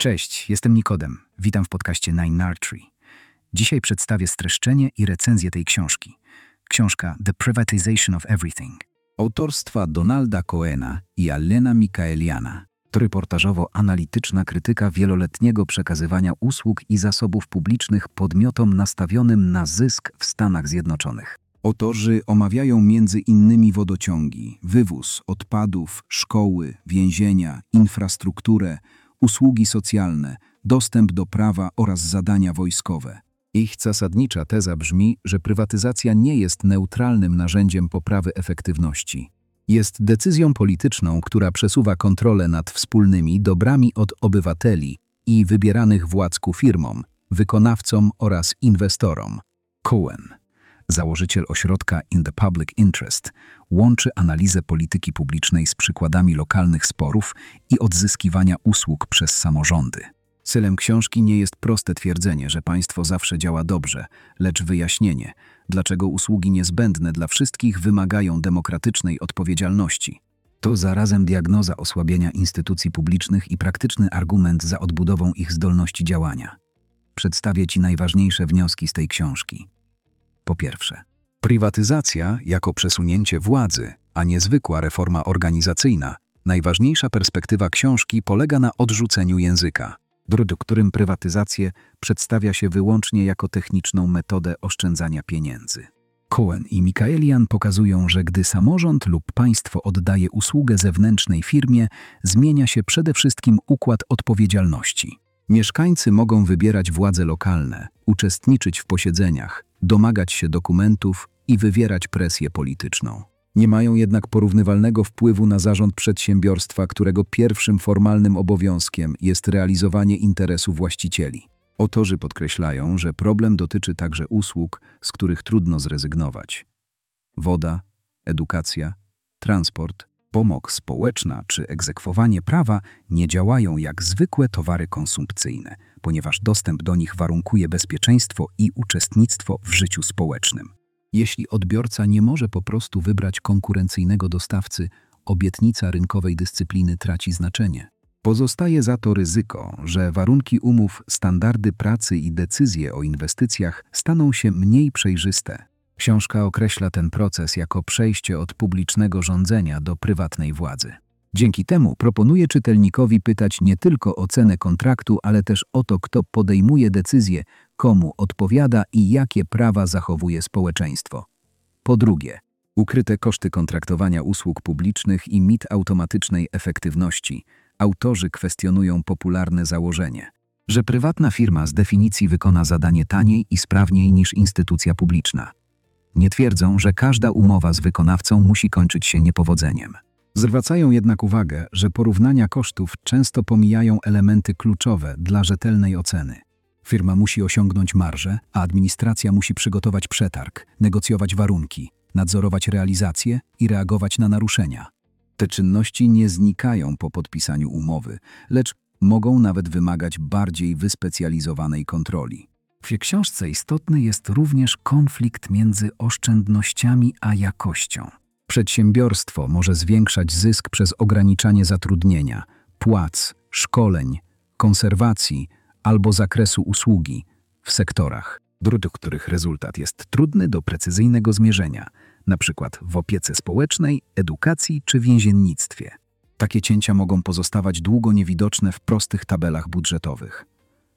Cześć, jestem Nikodem. Witam w podcaście Nine Artery. Dzisiaj przedstawię streszczenie i recenzję tej książki. Książka The Privatization of Everything. Autorstwa Donalda Cohena i Allena Michaeliana. To reportażowo-analityczna krytyka wieloletniego przekazywania usług i zasobów publicznych podmiotom nastawionym na zysk w Stanach Zjednoczonych. Autorzy omawiają między innymi wodociągi, wywóz odpadów, szkoły, więzienia, infrastrukturę, usługi socjalne, dostęp do prawa oraz zadania wojskowe. Ich zasadnicza teza brzmi, że prywatyzacja nie jest neutralnym narzędziem poprawy efektywności. Jest decyzją polityczną, która przesuwa kontrolę nad wspólnymi dobrami od obywateli i wybieranych władz ku firmom, wykonawcom oraz inwestorom. Cohen, założyciel ośrodka In the Public Interest, łączy analizę polityki publicznej z przykładami lokalnych sporów i odzyskiwania usług przez samorządy. Celem książki nie jest proste twierdzenie, że państwo zawsze działa dobrze, lecz wyjaśnienie, dlaczego usługi niezbędne dla wszystkich wymagają demokratycznej odpowiedzialności. To zarazem diagnoza osłabienia instytucji publicznych i praktyczny argument za odbudową ich zdolności działania. Przedstawię Ci najważniejsze wnioski z tej książki. Po pierwsze, prywatyzacja jako przesunięcie władzy, a nie zwykła reforma organizacyjna. Najważniejsza perspektywa książki polega na odrzuceniu języka, w którym prywatyzację przedstawia się wyłącznie jako techniczną metodę oszczędzania pieniędzy. Cohen i Michaelian pokazują, że gdy samorząd lub państwo oddaje usługę zewnętrznej firmie, zmienia się przede wszystkim układ odpowiedzialności. Mieszkańcy mogą wybierać władze lokalne, uczestniczyć w posiedzeniach, domagać się dokumentów i wywierać presję polityczną. Nie mają jednak porównywalnego wpływu na zarząd przedsiębiorstwa, którego pierwszym formalnym obowiązkiem jest realizowanie interesu właścicieli. Autorzy podkreślają, że problem dotyczy także usług, z których trudno zrezygnować. Woda, edukacja, transport, pomoc społeczna czy egzekwowanie prawa nie działają jak zwykłe towary konsumpcyjne, ponieważ dostęp do nich warunkuje bezpieczeństwo i uczestnictwo w życiu społecznym. Jeśli odbiorca nie może po prostu wybrać konkurencyjnego dostawcy, obietnica rynkowej dyscypliny traci znaczenie. Pozostaje za to ryzyko, że warunki umów, standardy pracy i decyzje o inwestycjach staną się mniej przejrzyste. Książka określa ten proces jako przejście od publicznego rządzenia do prywatnej władzy. Dzięki temu proponuje czytelnikowi pytać nie tylko o cenę kontraktu, ale też o to, kto podejmuje decyzje, komu odpowiada i jakie prawa zachowuje społeczeństwo. Po drugie, ukryte koszty kontraktowania usług publicznych i mit automatycznej efektywności. Autorzy kwestionują popularne założenie, że prywatna firma z definicji wykona zadanie taniej i sprawniej niż instytucja publiczna. Nie twierdzą, że każda umowa z wykonawcą musi kończyć się niepowodzeniem. Zwracają jednak uwagę, że porównania kosztów często pomijają elementy kluczowe dla rzetelnej oceny. Firma musi osiągnąć marżę, a administracja musi przygotować przetarg, negocjować warunki, nadzorować realizację i reagować na naruszenia. Te czynności nie znikają po podpisaniu umowy, lecz mogą nawet wymagać bardziej wyspecjalizowanej kontroli. W książce istotny jest również konflikt między oszczędnościami a jakością. Przedsiębiorstwo może zwiększać zysk przez ograniczanie zatrudnienia, płac, szkoleń, konserwacji albo zakresu usługi w sektorach, których rezultat jest trudny do precyzyjnego zmierzenia, np. w opiece społecznej, edukacji czy więziennictwie. Takie cięcia mogą pozostawać długo niewidoczne w prostych tabelach budżetowych.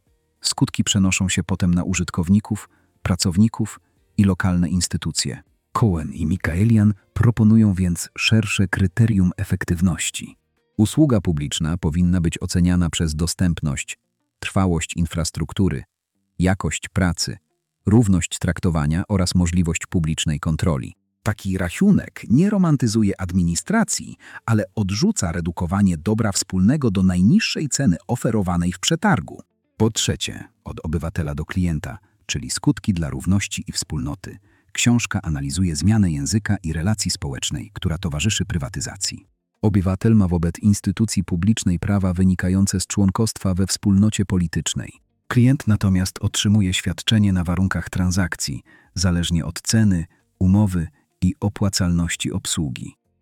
Skutki przenoszą się potem na użytkowników, pracowników i lokalne instytucje. Cohen i Michaelian proponują więc szersze kryterium efektywności. Usługa publiczna powinna być oceniana przez dostępność, trwałość infrastruktury, jakość pracy, równość traktowania oraz możliwość publicznej kontroli. Taki rachunek nie romantyzuje administracji, ale odrzuca redukowanie dobra wspólnego do najniższej ceny oferowanej w przetargu. Po trzecie, od obywatela do klienta, czyli skutki dla równości i wspólnoty. Książka analizuje zmianę języka i relacji społecznej, która towarzyszy prywatyzacji. Obywatel ma wobec instytucji publicznej prawa wynikające z członkostwa we wspólnocie politycznej. Klient natomiast otrzymuje świadczenie na warunkach transakcji, zależnie od ceny, umowy i opłacalności obsługi.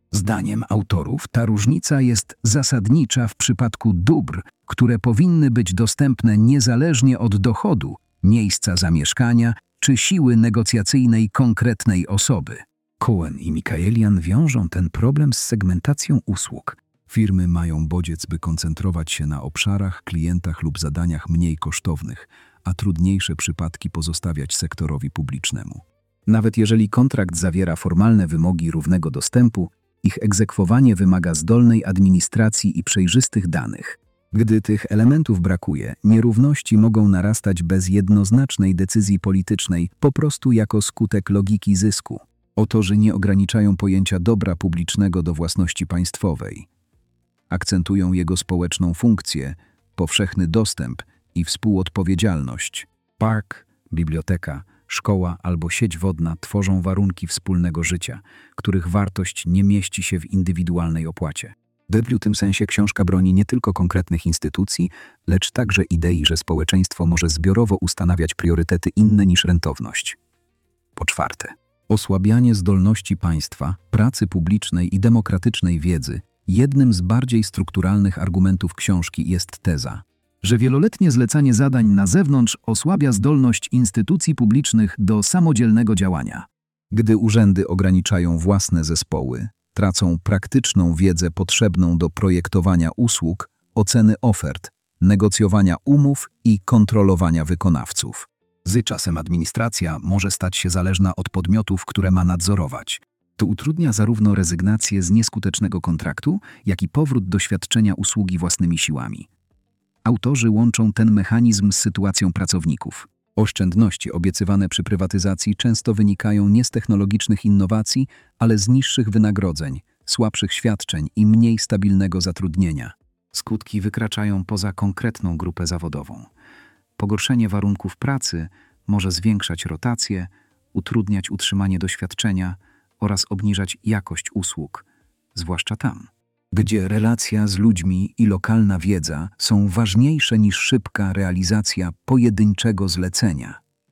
Zdaniem autorów ta różnica jest zasadnicza w przypadku dóbr, które powinny być dostępne niezależnie od dochodu, miejsca zamieszkania czy siły negocjacyjnej konkretnej osoby. Cohen i Mikaelian wiążą ten problem z segmentacją usług. Firmy mają bodziec, by koncentrować się na obszarach, klientach lub zadaniach mniej kosztownych, a trudniejsze przypadki pozostawiać sektorowi publicznemu. Nawet jeżeli kontrakt zawiera formalne wymogi równego dostępu, ich egzekwowanie wymaga zdolnej administracji i przejrzystych danych. Gdy tych elementów brakuje, nierówności mogą narastać bez jednoznacznej decyzji politycznej, po prostu jako skutek logiki zysku. Autorzy nie ograniczają pojęcia dobra publicznego do własności państwowej. Akcentują jego społeczną funkcję, powszechny dostęp i współodpowiedzialność. Park, biblioteka, szkoła albo sieć wodna tworzą warunki wspólnego życia, których wartość nie mieści się w indywidualnej opłacie. W tym sensie książka broni nie tylko konkretnych instytucji, lecz także idei, że społeczeństwo może zbiorowo ustanawiać priorytety inne niż rentowność. Po czwarte, osłabianie zdolności państwa, pracy publicznej i demokratycznej wiedzy. Jednym z bardziej strukturalnych argumentów książki jest teza, że wieloletnie zlecanie zadań na zewnątrz osłabia zdolność instytucji publicznych do samodzielnego działania. Gdy urzędy ograniczają własne zespoły, tracą praktyczną wiedzę potrzebną do projektowania usług, oceny ofert, negocjowania umów i kontrolowania wykonawców. Z czasem administracja może stać się zależna od podmiotów, które ma nadzorować. To utrudnia zarówno rezygnację z nieskutecznego kontraktu, jak i powrót do świadczenia usługi własnymi siłami. Autorzy łączą ten mechanizm z sytuacją pracowników. Oszczędności obiecywane przy prywatyzacji często wynikają nie z technologicznych innowacji, ale z niższych wynagrodzeń, słabszych świadczeń i mniej stabilnego zatrudnienia. Skutki wykraczają poza konkretną grupę zawodową. Pogorszenie warunków pracy może zwiększać rotację, utrudniać utrzymanie doświadczenia oraz obniżać jakość usług, zwłaszcza tam, gdzie relacja z ludźmi i lokalna wiedza są ważniejsze niż szybka realizacja pojedynczego zlecenia.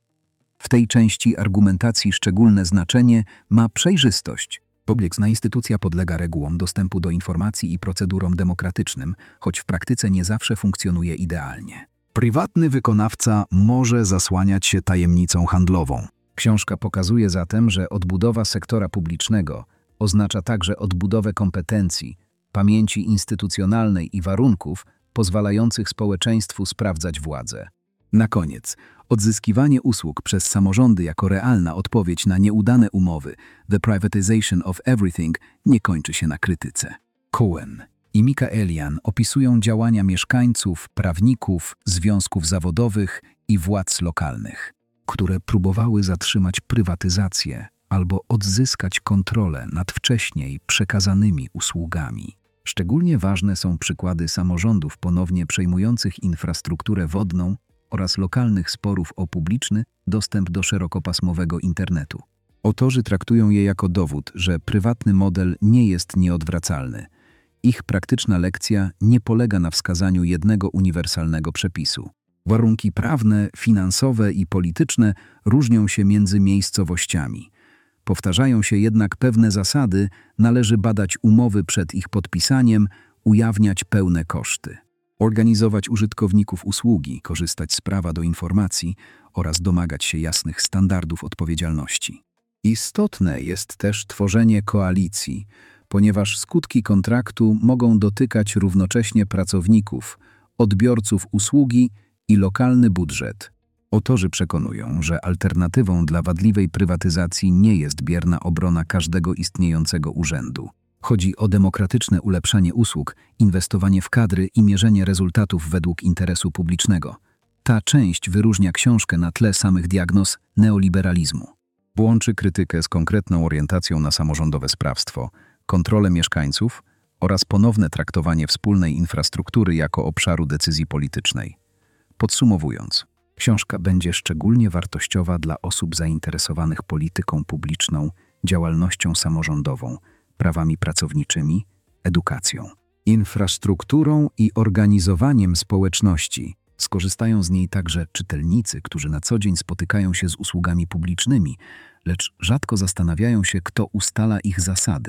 W tej części argumentacji szczególne znaczenie ma przejrzystość. Kompleksna instytucja podlega regułom dostępu do informacji i procedurom demokratycznym, choć w praktyce nie zawsze funkcjonuje idealnie. Prywatny wykonawca może zasłaniać się tajemnicą handlową. Książka pokazuje zatem, że odbudowa sektora publicznego oznacza także odbudowę kompetencji, pamięci instytucjonalnej i warunków pozwalających społeczeństwu sprawdzać władzę. Na koniec, odzyskiwanie usług przez samorządy jako realna odpowiedź na nieudane umowy, The Privatization of Everything, nie kończy się na krytyce. Cohen i Mikaelian opisują działania mieszkańców, prawników, związków zawodowych i władz lokalnych, które próbowały zatrzymać prywatyzację albo odzyskać kontrolę nad wcześniej przekazanymi usługami. Szczególnie ważne są przykłady samorządów ponownie przejmujących infrastrukturę wodną oraz lokalnych sporów o publiczny dostęp do szerokopasmowego internetu. Autorzy traktują je jako dowód, że prywatny model nie jest nieodwracalny. Ich praktyczna lekcja nie polega na wskazaniu jednego uniwersalnego przepisu. Warunki prawne, finansowe i polityczne różnią się między miejscowościami. Powtarzają się jednak pewne zasady, należy badać umowy przed ich podpisaniem, ujawniać pełne koszty, organizować użytkowników usługi, korzystać z prawa do informacji oraz domagać się jasnych standardów odpowiedzialności. Istotne jest też tworzenie koalicji, ponieważ skutki kontraktu mogą dotykać równocześnie pracowników, odbiorców usługi i lokalny budżet. Autorzy przekonują, że alternatywą dla wadliwej prywatyzacji nie jest bierna obrona każdego istniejącego urzędu. Chodzi o demokratyczne ulepszanie usług, inwestowanie w kadry i mierzenie rezultatów według interesu publicznego. Ta część wyróżnia książkę na tle samych diagnoz neoliberalizmu. Łączy krytykę z konkretną orientacją na samorządowe sprawstwo, kontrolę mieszkańców oraz ponowne traktowanie wspólnej infrastruktury jako obszaru decyzji politycznej. Podsumowując, książka będzie szczególnie wartościowa dla osób zainteresowanych polityką publiczną, działalnością samorządową, prawami pracowniczymi, edukacją, infrastrukturą i organizowaniem społeczności. Skorzystają z niej także czytelnicy, którzy na co dzień spotykają się z usługami publicznymi, lecz rzadko zastanawiają się, kto ustala ich zasady,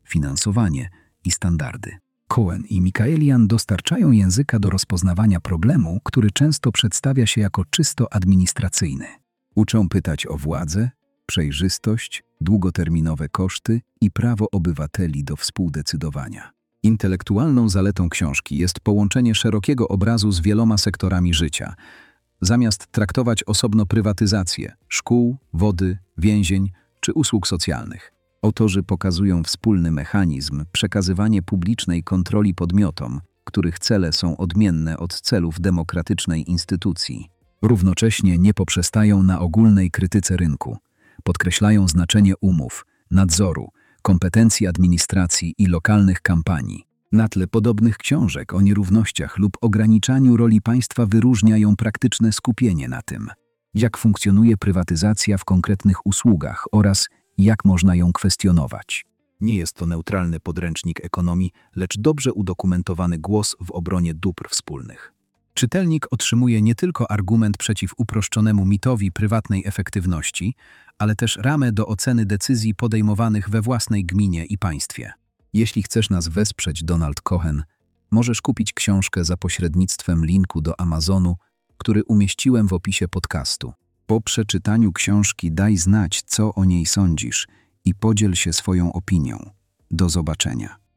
finansowanie i standardy. Cohen i Michaelian dostarczają języka do rozpoznawania problemu, który często przedstawia się jako czysto administracyjny. Uczą pytać o władzę, przejrzystość, długoterminowe koszty i prawo obywateli do współdecydowania. Intelektualną zaletą książki jest połączenie szerokiego obrazu z wieloma sektorami życia. Zamiast traktować osobno prywatyzację szkół, wody, więzień czy usług socjalnych, autorzy pokazują wspólny mechanizm przekazywania publicznej kontroli podmiotom, których cele są odmienne od celów demokratycznej instytucji. Równocześnie nie poprzestają na ogólnej krytyce rynku. Podkreślają znaczenie umów, nadzoru, kompetencji administracji i lokalnych kampanii. Na tle podobnych książek o nierównościach lub ograniczaniu roli państwa wyróżnia ją praktyczne skupienie na tym, jak funkcjonuje prywatyzacja w konkretnych usługach oraz jak można ją kwestionować. Nie jest to neutralny podręcznik ekonomii, lecz dobrze udokumentowany głos w obronie dóbr wspólnych. Czytelnik otrzymuje nie tylko argument przeciw uproszczonemu mitowi prywatnej efektywności, ale też ramę do oceny decyzji podejmowanych we własnej gminie i państwie. Jeśli chcesz nas wesprzeć, Donald Cohen, możesz kupić książkę za pośrednictwem linku do Amazonu, który umieściłem w opisie podcastu. Po przeczytaniu książki daj znać, co o niej sądzisz i podziel się swoją opinią. Do zobaczenia.